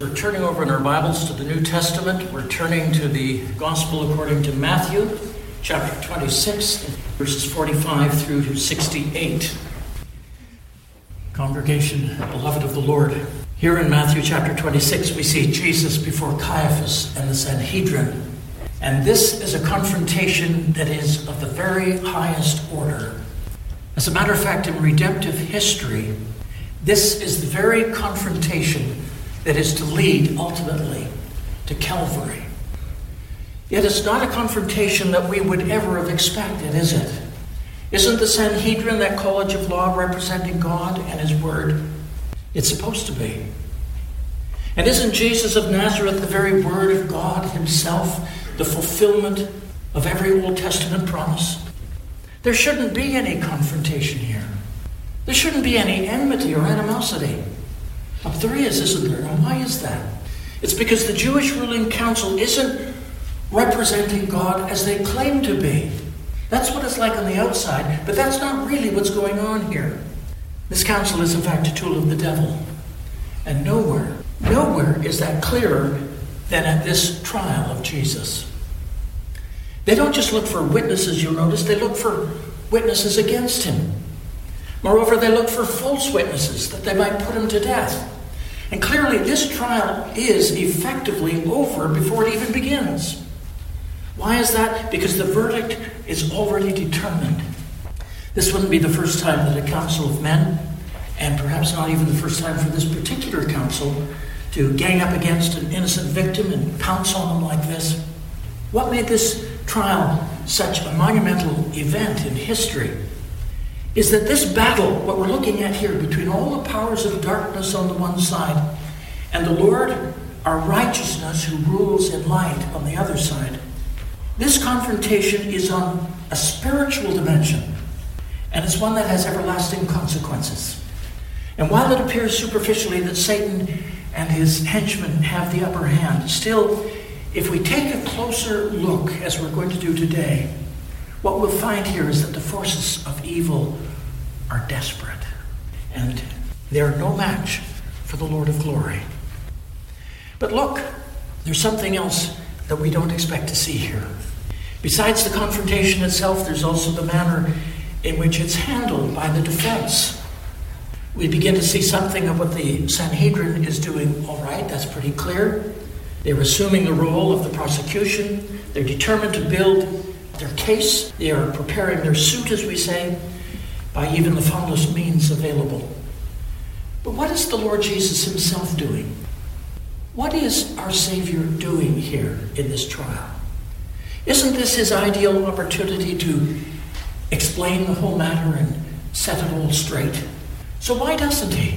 We're turning over in our Bibles to the New Testament. We're turning to the Gospel according to Matthew, chapter 26, verses 45 through to 68. Congregation, beloved of the Lord, here in Matthew chapter 26, we see Jesus before Caiaphas and the Sanhedrin. And this is a confrontation that is of the very highest order. As a matter of fact, in redemptive history, this is the very confrontation that is to lead ultimately to Calvary. Yet it's not a confrontation that we would ever have expected, is it? Isn't the Sanhedrin, that college of law representing God and His Word? It's supposed to be. And isn't Jesus of Nazareth the very Word of God Himself, the fulfillment of every Old Testament promise? There shouldn't be any confrontation here. There shouldn't be any enmity or animosity. But there is, isn't there? Now, why is that? It's because the Jewish ruling council isn't representing God as they claim to be. That's what it's like on the outside, but that's not really what's going on here. This council is, in fact, a tool of the devil. And nowhere is that clearer than at this trial of Jesus. They don't just look for witnesses, you'll notice, they look for witnesses against Him. Moreover, they look for false witnesses that they might put Him to death. And clearly, this trial is effectively over before it even begins. Why is that? Because the verdict is already determined. This wouldn't be the first time that a council of men, and perhaps not even the first time for this particular council, to gang up against an innocent victim and pounce on them like this. What made this trial such a monumental event in history is that this battle, what we're looking at here, between all the powers of darkness on the one side and the Lord, our righteousness, who rules in light on the other side, this confrontation is on a spiritual dimension, and it's one that has everlasting consequences. And while it appears superficially that Satan and his henchmen have the upper hand, still, if we take a closer look, as we're going to do today, what we'll find here is that the forces of evil are desperate, and they're no match for the Lord of glory. But look, there's something else that we don't expect to see here. Besides the confrontation itself, there's also the manner in which it's handled by the defense. We begin to see something of what the Sanhedrin is doing. All right, that's pretty clear. They're assuming the role of the prosecution. They're determined to build their case. They are preparing their suit, as we say, by even the foulest means available. But what is the Lord Jesus Himself doing? What is our Savior doing here in this trial? Isn't this His ideal opportunity to explain the whole matter and set it all straight? So why doesn't He?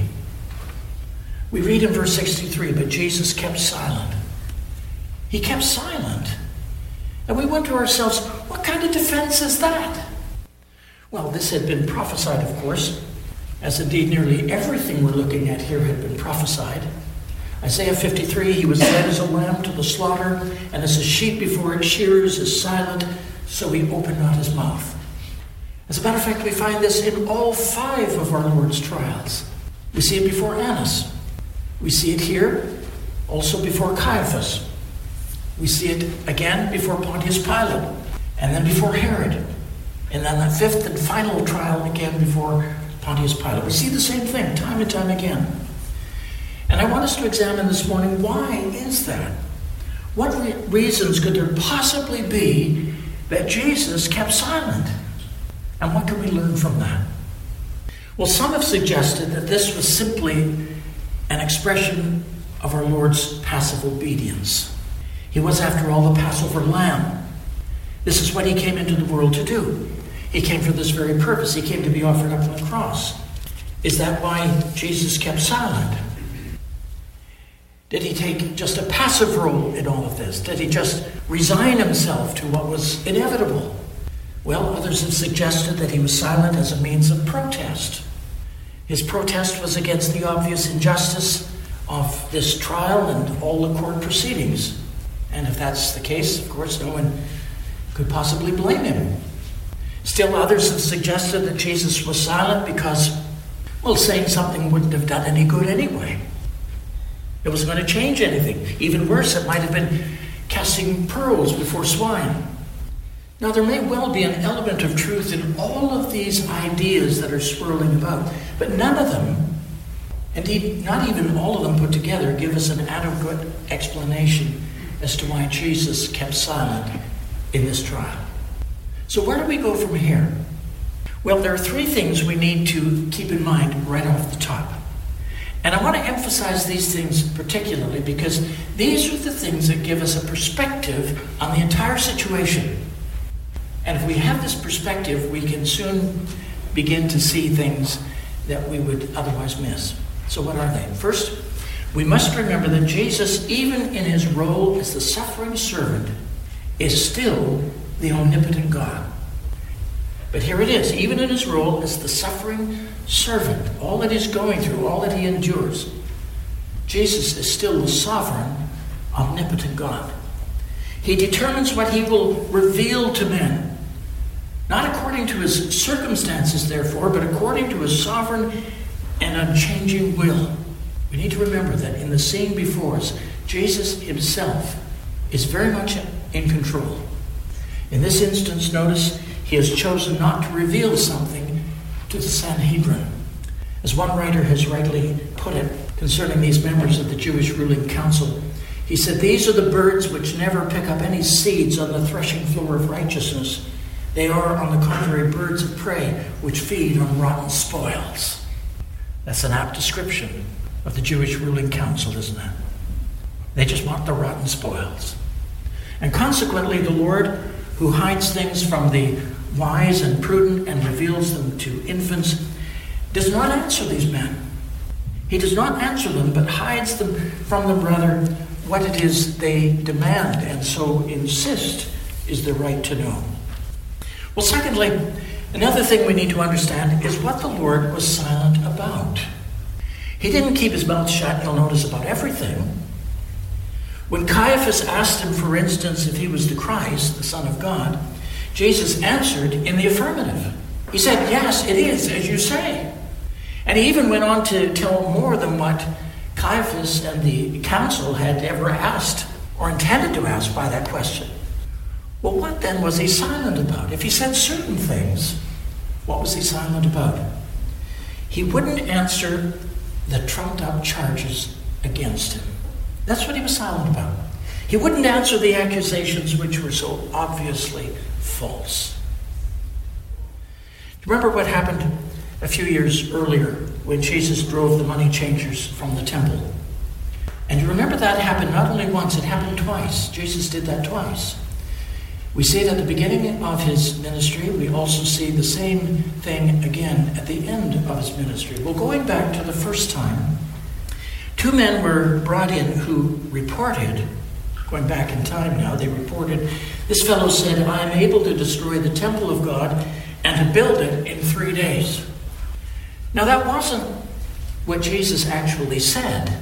We read in verse 63, but Jesus kept silent. He kept silent. And we wonder to ourselves, what kind of defense is that? Well, this had been prophesied, of course, as indeed nearly everything we're looking at here had been prophesied. Isaiah 53, He was led as a lamb to the slaughter, and as a sheep before its shearers is silent, so He opened not His mouth. As a matter of fact, we find this in all 5 of our Lord's trials. We see it before Annas. We see it here, also before Caiaphas. We see it again before Pontius Pilate, and then before Herod, and then that 5th and final trial again before Pontius Pilate. We see the same thing time and time again. And I want us to examine this morning, why is that? What reasons could there possibly be that Jesus kept silent? And what can we learn from that? Well, some have suggested that this was simply an expression of our Lord's passive obedience. He was, after all, the Passover lamb. This is what He came into the world to do. He came for this very purpose. He came to be offered up on the cross. Is that why Jesus kept silent? Did He take just a passive role in all of this? Did He just resign Himself to what was inevitable? Well, others have suggested that He was silent as a means of protest. His protest was against the obvious injustice of this trial and all the court proceedings. And if that's the case, of course, no one could possibly blame Him. Still, others have suggested that Jesus was silent because, well, saying something wouldn't have done any good anyway. It wasn't going to change anything. Even worse, it might have been casting pearls before swine. Now, there may well be an element of truth in all of these ideas that are swirling about, but none of them, indeed, not even all of them put together, give us an adequate explanation as to why Jesus kept silent in this trial. So where do we go from here? Well, there are three things we need to keep in mind right off the top. And I want to emphasize these things particularly because these are the things that give us a perspective on the entire situation. And if we have this perspective, we can soon begin to see things that we would otherwise miss. So what are they? First, we must remember that Jesus, even in his role as the suffering servant, is still the omnipotent God. But here it is, even in his role as the suffering servant, all that he's going through, all that he endures, Jesus is still the sovereign, omnipotent God. He determines what he will reveal to men, not according to his circumstances, therefore, but according to his sovereign and unchanging will. We need to remember that in the scene before us, Jesus himself is very much in control. In this instance, notice, he has chosen not to reveal something to the Sanhedrin. As one writer has rightly put it concerning these members of the Jewish ruling council, he said, "These are the birds which never pick up any seeds on the threshing floor of righteousness. They are, on the contrary, birds of prey which feed on rotten spoils." That's an apt description of the Jewish ruling council, isn't it? They just want the rotten spoils. And consequently, the Lord, who hides things from the wise and prudent and reveals them to infants, does not answer these men. He does not answer them, but hides them from them rather what it is they demand and so insist is their right to know. Well, secondly, another thing we need to understand is what the Lord was silent about. He didn't keep his mouth shut, you'll notice, about everything. When Caiaphas asked him, for instance, if he was the Christ, the Son of God, Jesus answered in the affirmative. He said, "Yes, it is, as you say." And he even went on to tell more than what Caiaphas and the council had ever asked or intended to ask by that question. Well, what then was he silent about? If he said certain things, what was he silent about? He wouldn't answer the trumped-up charges against him. That's what he was silent about. He wouldn't answer the accusations which were so obviously false. Remember what happened a few years earlier when Jesus drove the money changers from the temple? And you remember that happened not only once, it happened twice. Jesus did that twice. We see it at the beginning of his ministry. We also see the same thing again at the end of his ministry. Well, going back to the first time, two men were brought in who reported, going back in time now, they reported, this fellow said, "I am able to destroy the temple of God and to build it in 3 days." Now that wasn't what Jesus actually said.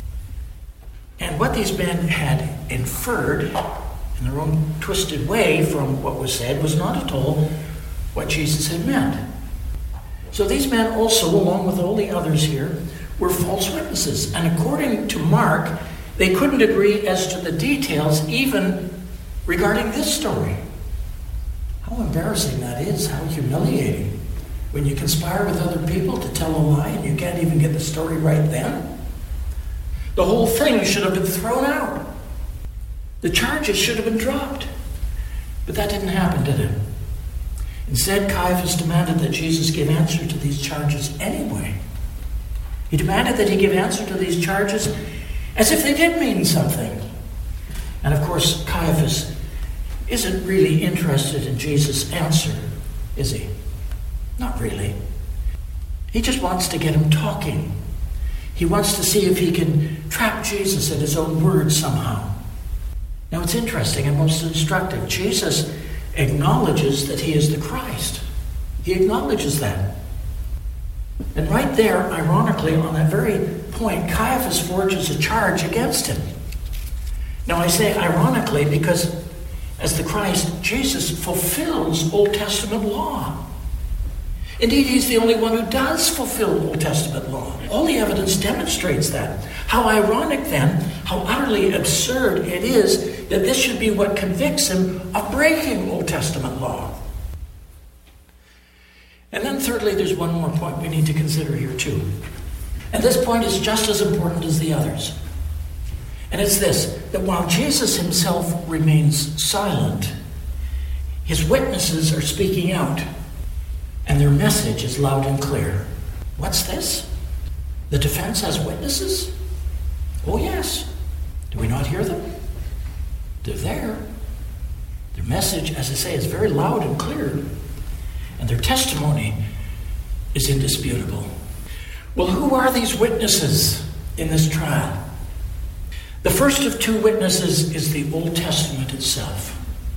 And what these men had inferred in their own twisted way from what was said was not at all what Jesus had meant. So these men also, along with all the others here, were false witnesses. And according to Mark, they couldn't agree as to the details even regarding this story. How embarrassing that is, how humiliating. When you conspire with other people to tell a lie and you can't even get the story right then. The whole thing should have been thrown out. The charges should have been dropped. But that didn't happen, did it? Instead, Caiaphas demanded that Jesus give answer to these charges anyway. He demanded that he give answer to these charges as if they did mean something. And of course, Caiaphas isn't really interested in Jesus' answer, is he? Not really. He just wants to get him talking. He wants to see if he can trap Jesus in his own words somehow. Now it's interesting and most instructive. Jesus acknowledges that he is the Christ. He acknowledges that. And right there, ironically, on that very point, Caiaphas forges a charge against him. Now I say ironically because as the Christ, Jesus fulfills Old Testament law. Indeed, he's the only one who does fulfill Old Testament law. All the evidence demonstrates that. How ironic then, how utterly absurd it is that this should be what convicts him of breaking Old Testament law. And then thirdly, there's one more point we need to consider here too. And this point is just as important as the others. And it's this, that while Jesus himself remains silent, his witnesses are speaking out, and their message is loud and clear. What's this? The defense has witnesses? Oh yes. Do we not hear them? They're there. Their message, as I say, is very loud and clear, and their testimony is indisputable. Well, who are these witnesses in this trial? The first of two witnesses is the Old Testament itself.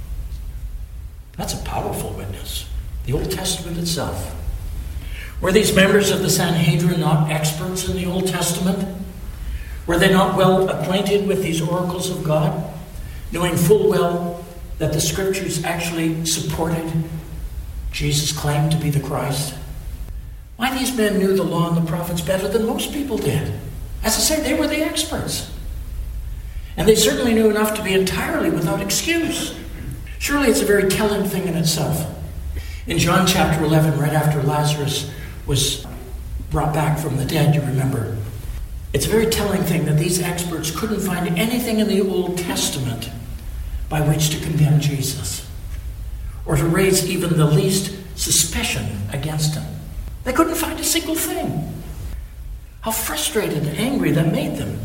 That's a powerful witness. The Old Testament itself. Were these members of the Sanhedrin not experts in the Old Testament? Were they not well acquainted with these oracles of God, knowing full well that the Scriptures actually supported Jesus' claim to be the Christ? Why, these men knew the law and the prophets better than most people did. As I say, they were the experts. And they certainly knew enough to be entirely without excuse. Surely it's a very telling thing in itself. In John chapter 11, right after Lazarus was brought back from the dead, you remember, it's a very telling thing that these experts couldn't find anything in the Old Testament by which to condemn Jesus, or to raise even the least suspicion against him. They couldn't find a single thing. How frustrated and angry that made them.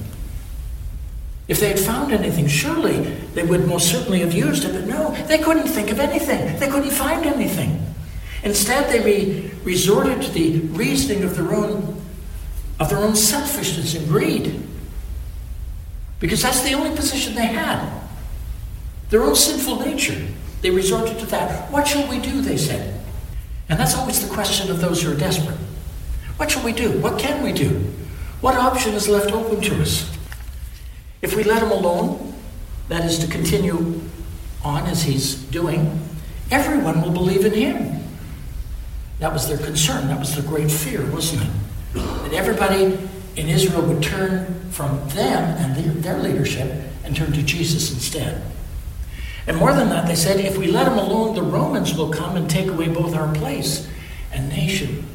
If they had found anything, surely they would most certainly have used it, but no, they couldn't think of anything. They couldn't find anything. Instead, they resorted to the reasoning of their own selfishness and greed, because that's the only position they had. Their own sinful nature. They resorted to that. What shall we do, they said. And that's always the question of those who are desperate. What shall we do? What can we do? What option is left open to us? If we let him alone, that is to continue on as he's doing, everyone will believe in him. That was their concern. That was their great fear, wasn't it? That everybody in Israel would turn from them and their leadership and turn to Jesus instead. And more than that, they said, if we let him alone, the Romans will come and take away both our place and nation.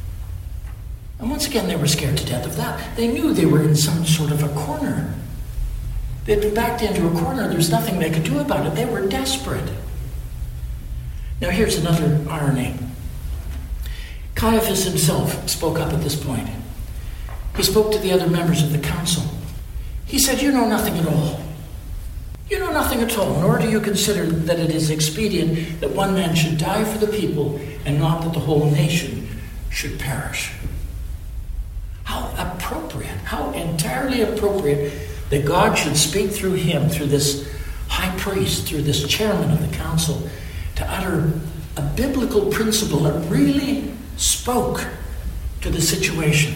And once again, they were scared to death of that. They knew they were in some sort of a corner. They'd been backed into a corner. There's nothing they could do about it. They were desperate. Now here's another irony. Caiaphas himself spoke up at this point. He spoke to the other members of the council. He said, you know nothing at all. You know nothing at all, nor do you consider that it is expedient that one man should die for the people and not that the whole nation should perish. How appropriate, how entirely appropriate that God should speak through him, through this high priest, through this chairman of the council, to utter a biblical principle that really spoke to the situation.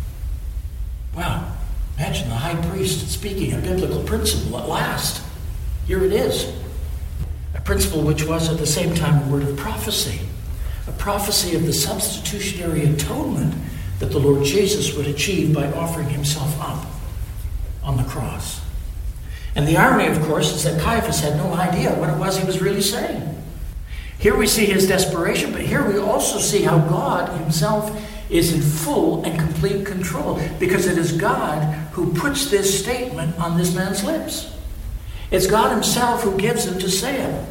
Wow, imagine the high priest speaking a biblical principle at last. Here it is. A principle which was at the same time a word of prophecy. A prophecy of the substitutionary atonement that the Lord Jesus would achieve by offering himself up on the cross. And the irony, of course, is that Caiaphas had no idea what it was he was really saying. Here we see his desperation, but here we also see how God himself is in full and complete control, because it is God who puts this statement on this man's lips. It's God himself who gives him to say it.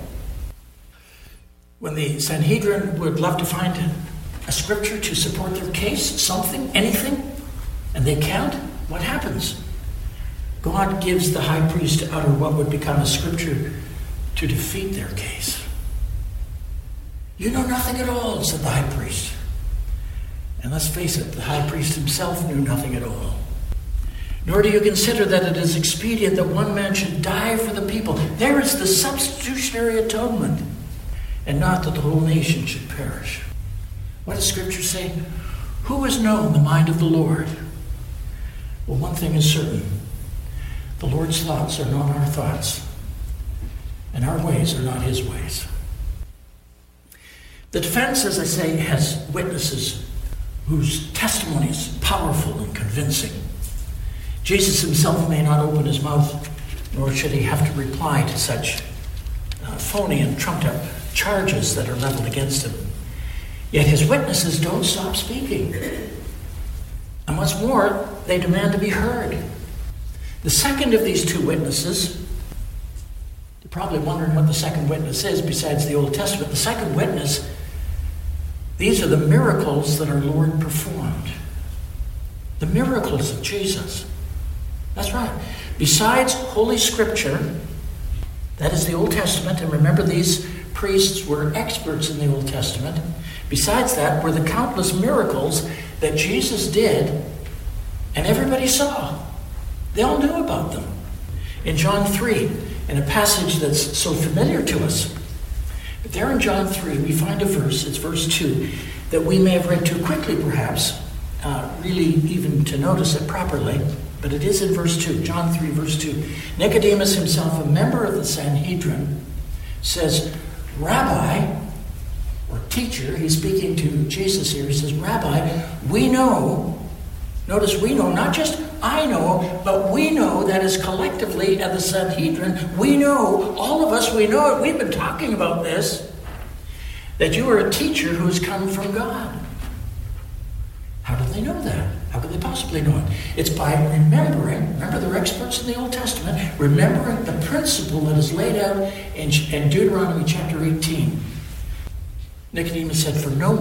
When the Sanhedrin would love to find a scripture to support their case, something, anything, and they can't, what happens? God gives the high priest to utter what would become a scripture to defeat their case. You know nothing at all, said the high priest. And let's face it, the high priest himself knew nothing at all. Nor do you consider that it is expedient that one man should die for the people. There is the substitutionary atonement, and not that the whole nation should perish. What does Scripture say? Who has known the mind of the Lord? Well, one thing is certain. The Lord's thoughts are not our thoughts, and our ways are not his ways. The defense, as I say, has witnesses whose testimony is powerful and convincing. Jesus himself may not open his mouth, nor should he have to reply to such phony and trumped-up charges that are leveled against him. Yet his witnesses don't stop speaking. And what's more, they demand to be heard. The second of these two witnesses, you're probably wondering what the second witness is besides the Old Testament. The second witness, these are the miracles that our Lord performed. The miracles of Jesus. That's right. Besides Holy Scripture, that is the Old Testament, and remember these priests were experts in the Old Testament. Besides that were the countless miracles that Jesus did, and everybody saw. They all knew about them. In John 3, in a passage that's so familiar to us, but there in John 3, we find a verse, it's verse 2, that we may have read too quickly perhaps, really even to notice it properly, but it is in verse 2, John 3, verse 2. Nicodemus himself, a member of the Sanhedrin, says, Rabbi, or teacher, he's speaking to Jesus here, he says, Rabbi, we know, notice we know, not just I know, but we know, that is collectively at the Sanhedrin, we know, all of us, we know it, we've been talking about this, that you are a teacher who's come from God. How do they know that? How could they possibly know it? It's by remember they're experts in the Old Testament, remembering the principle that is laid out in Deuteronomy chapter 18. Nicodemus said, for no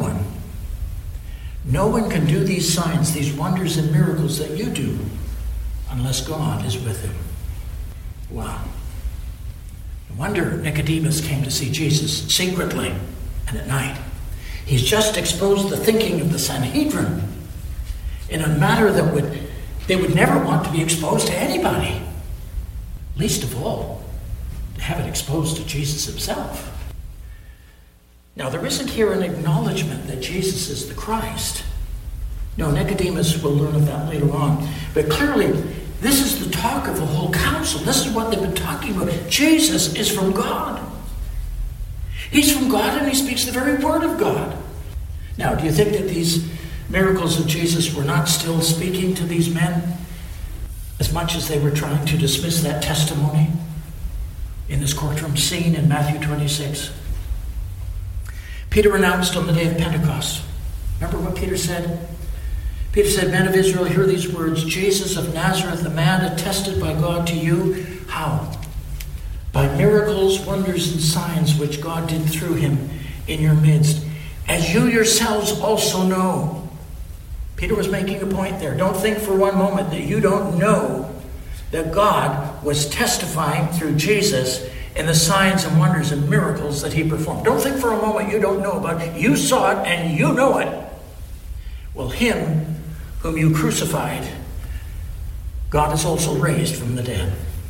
one can do these signs, these wonders and miracles that you do, unless God is with him. Wow. No wonder Nicodemus came to see Jesus secretly and at night. He's just exposed the thinking of the Sanhedrin in a matter that they would never want to be exposed to anybody. Least of all, to have it exposed to Jesus himself. Now, there isn't here an acknowledgement that Jesus is the Christ. No, Nicodemus will learn of that later on. But clearly, this is the talk of the whole council. This is what they've been talking about. Jesus is from God. He's from God and he speaks the very word of God. Now, do you think that these miracles of Jesus were not still speaking to these men as much as they were trying to dismiss that testimony in this courtroom scene in Matthew 26? Peter announced on the day of Pentecost. Remember what Peter said? Peter said, Men of Israel, hear these words. Jesus of Nazareth, a man attested by God to you. How? By miracles, wonders, and signs which God did through him in your midst, as you yourselves also know. Peter was making a point there. Don't think for one moment that you don't know that God was testifying through Jesus in the signs and wonders and miracles that he performed. Don't think for a moment you don't know about it. You saw it and you know it. Well, him whom you crucified, God has also raised from the dead.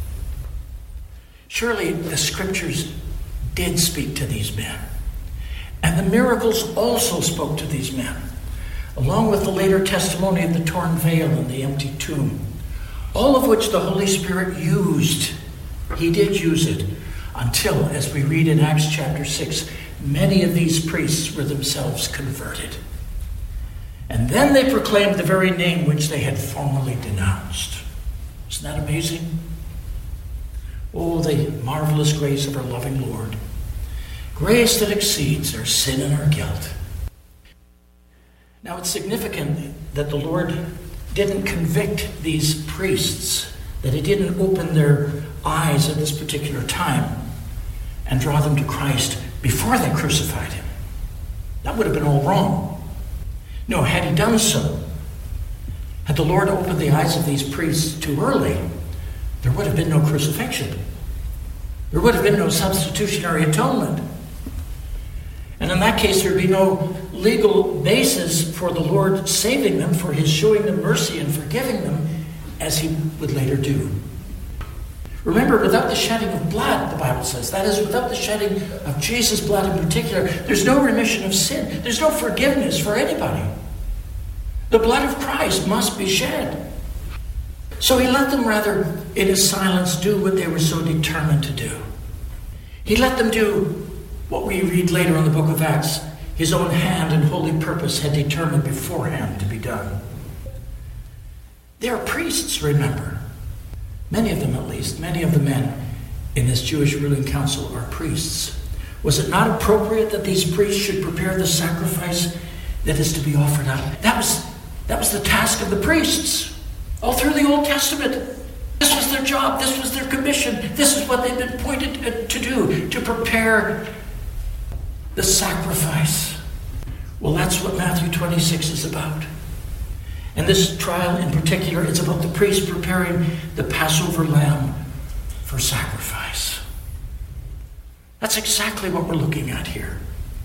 Surely the scriptures did speak to these men. And the miracles also spoke to these men, along with the later testimony of the torn veil and the empty tomb, all of which the Holy Spirit used. He did use it until, as we read in Acts chapter 6, many of these priests were themselves converted. And then they proclaimed the very name which they had formerly denounced. Isn't that amazing? Oh, the marvelous grace of our loving Lord. Grace that exceeds our sin and our guilt. Now, it's significant that the Lord didn't convict these priests, that he didn't open their eyes at this particular time and draw them to Christ before they crucified him. That would have been all wrong. No, had he done so, had the Lord opened the eyes of these priests too early, there would have been no crucifixion. There would have been no substitutionary atonement. And in that case, there would be no legal basis for the Lord saving them, for his showing them mercy and forgiving them, as he would later do. Remember, without the shedding of blood, the Bible says, that is, without the shedding of Jesus' blood in particular, there's no remission of sin. There's no forgiveness for anybody. The blood of Christ must be shed. So he let them rather, in his silence, do what they were so determined to do. He let them do what we read later in the book of Acts. his own hand and holy purpose had determined beforehand to be done. They are priests, remember. Many of them, at least, many of the men in this Jewish ruling council are priests. Was it not appropriate that these priests should prepare the sacrifice that is to be offered up? That was the task of the priests all through the Old Testament. This was their job. This was their commission. This is what they've been appointed to do, to prepare the sacrifice. Well, that's what Matthew 26 is about. And this trial in particular is about the priest preparing the Passover lamb for sacrifice. That's exactly what we're looking at here.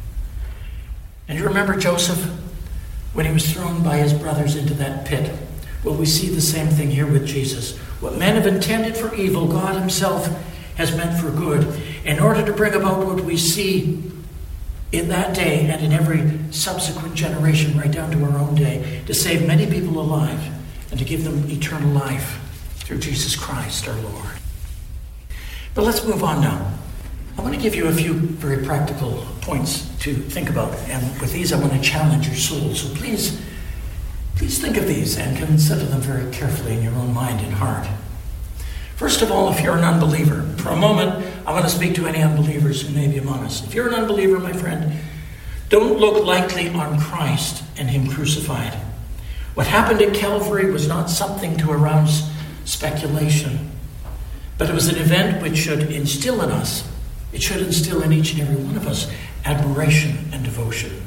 And you remember Joseph when he was thrown by his brothers into that pit? Well, we see the same thing here with Jesus. What men have intended for evil, God himself has meant for good, in order to bring about what we see in that day and in every subsequent generation, right down to our own day, to save many people alive and to give them eternal life through Jesus Christ our Lord. But let's move on now. I want to give you a few very practical points to think about, and with these I want to challenge your soul. So please think of these and consider them very carefully in your own mind and heart. First of all, if you're an unbeliever, for a moment, I want to speak to any unbelievers who may be among us. If you're an unbeliever, my friend, don't look lightly on Christ and him crucified. What happened at Calvary was not something to arouse speculation, but it was an event which should instill in us, it should instill in each and every one of us, admiration and devotion.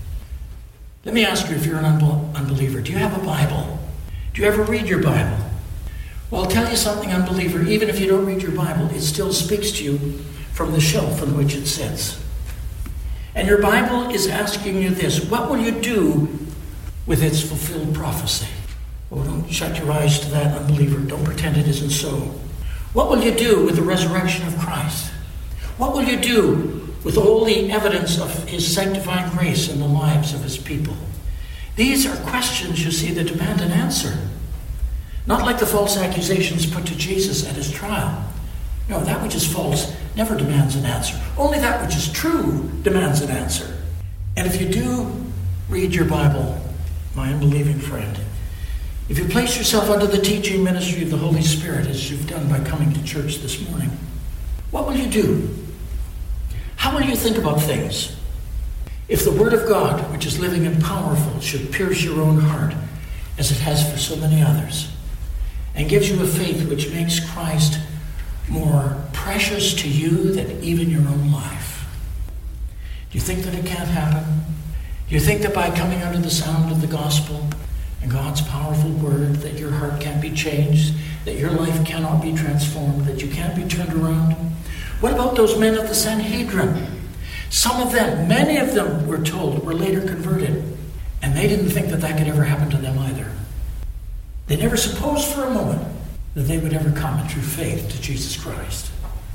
Let me ask you, if you're an unbeliever, do you have a Bible? Do you ever read your Bible? Well, I'll tell you something, unbeliever, even if you don't read your Bible, it still speaks to you from the shelf on which it sits. And your Bible is asking you this: what will you do with its fulfilled prophecy? Oh, don't shut your eyes to that, unbeliever. Don't pretend it isn't so. What will you do with the resurrection of Christ? What will you do with all the evidence of his sanctifying grace in the lives of his people? These are questions, you see, that demand an answer. Not like the false accusations put to Jesus at his trial. No, that which is false never demands an answer. Only that which is true demands an answer. And if you do read your Bible, my unbelieving friend, if you place yourself under the teaching ministry of the Holy Spirit, as you've done by coming to church this morning, what will you do? How will you think about things? If the Word of God, which is living and powerful, should pierce your own heart, as it has for so many others, and gives you a faith which makes Christ more precious to you than even your own life, do you think that it can't happen? Do you think that by coming under the sound of the gospel and God's powerful word, that your heart can't be changed, that your life cannot be transformed, that you can't be turned around? What about those men of the Sanhedrin? Some of them, many of them, we're told, were later converted, and they didn't think that that could ever happen to them either. They never supposed for a moment that they would ever come in true faith to Jesus Christ.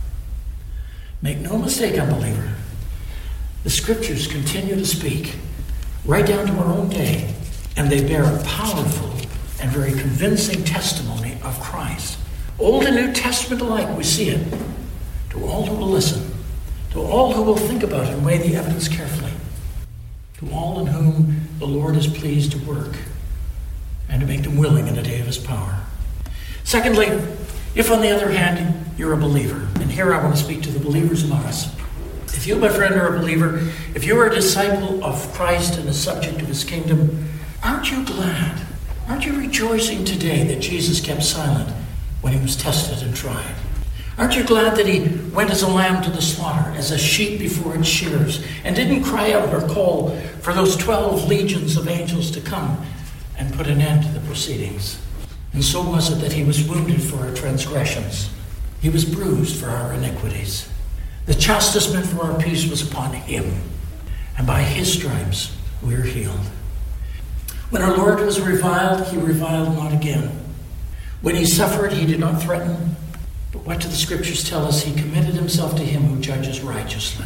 Make no mistake, unbeliever. The Scriptures continue to speak right down to our own day, and they bear a powerful and very convincing testimony of Christ. Old and New Testament alike, we see it. To all who will listen, to all who will think about and weigh the evidence carefully, to all in whom the Lord is pleased to work and to make them willing in the day of his power. Secondly, if on the other hand you're a believer, and here I want to speak to the believers among us. If you, my friend, are a believer, if you are a disciple of Christ and a subject of his kingdom, aren't you glad? Aren't you rejoicing today that Jesus kept silent when he was tested and tried? Aren't you glad that he went as a lamb to the slaughter, as a sheep before its shearers, and didn't cry out or call for those 12 legions of angels to come and put an end to the proceedings? And so was it that he was wounded for our transgressions. He was bruised for our iniquities. The chastisement for our peace was upon him, and by his stripes we are healed. When our Lord was reviled, he reviled not again. When he suffered, he did not threaten. But what do the Scriptures tell us? He committed himself to him who judges righteously.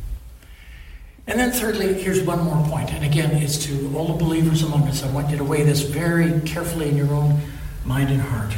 And then thirdly, here's one more point. And again, it's to all the believers among us. I want you to weigh this very carefully in your own mind and heart.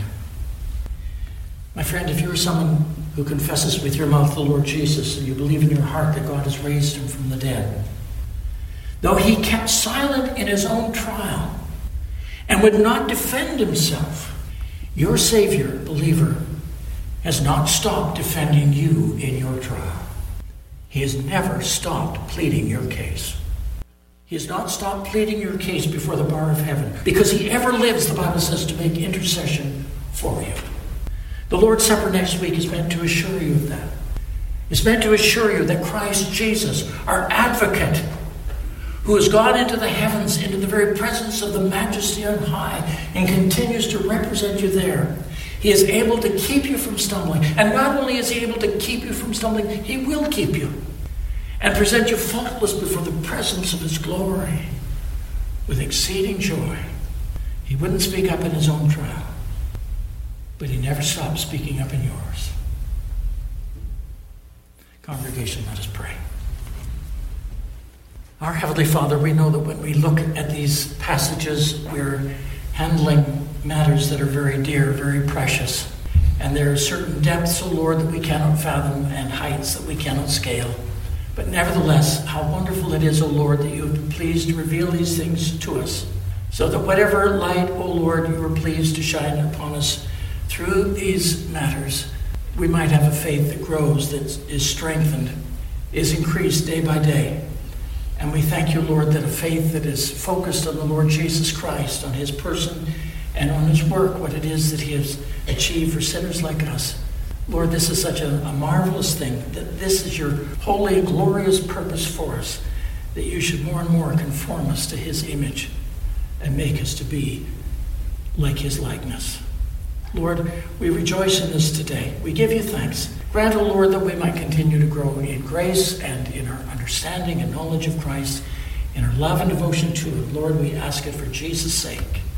My friend, if you're someone who confesses with your mouth the Lord Jesus, and you believe in your heart that God has raised him from the dead, though he kept silent in his own trial and would not defend himself, your Savior, believer, has not stopped defending you in your trial. He has never stopped pleading your case. He has not stopped pleading your case before the bar of heaven, because he ever lives, the Bible says, to make intercession for you. The Lord's Supper next week is meant to assure you of that. It's meant to assure you that Christ Jesus, our advocate, who has gone into the heavens, into the very presence of the Majesty on high, and continues to represent you there, he is able to keep you from stumbling. And not only is he able to keep you from stumbling, he will keep you and present you faultless before the presence of his glory with exceeding joy. He wouldn't speak up in his own trial, but he never stopped speaking up in yours. Congregation, let us pray. Our Heavenly Father, we know that when we look at these passages, we're handling matters that are very dear, very precious. And there are certain depths, O Lord, that we cannot fathom and heights that we cannot scale. But nevertheless, how wonderful it is, O Lord, that you have been pleased to reveal these things to us, so that whatever light, O Lord, you are pleased to shine upon us through these matters, we might have a faith that grows, that is strengthened, is increased day by day. And we thank you, Lord, that a faith that is focused on the Lord Jesus Christ, on his person and on his work, what it is that he has achieved for sinners like us. Lord, this is such a marvelous thing, that this is your holy, glorious purpose for us, that you should more and more conform us to his image and make us to be like his likeness. Lord, we rejoice in this today. We give you thanks. Grant, O Lord, that we might continue to grow in grace and in our understanding and knowledge of Christ, in our love and devotion to him. Lord, we ask it for Jesus' sake.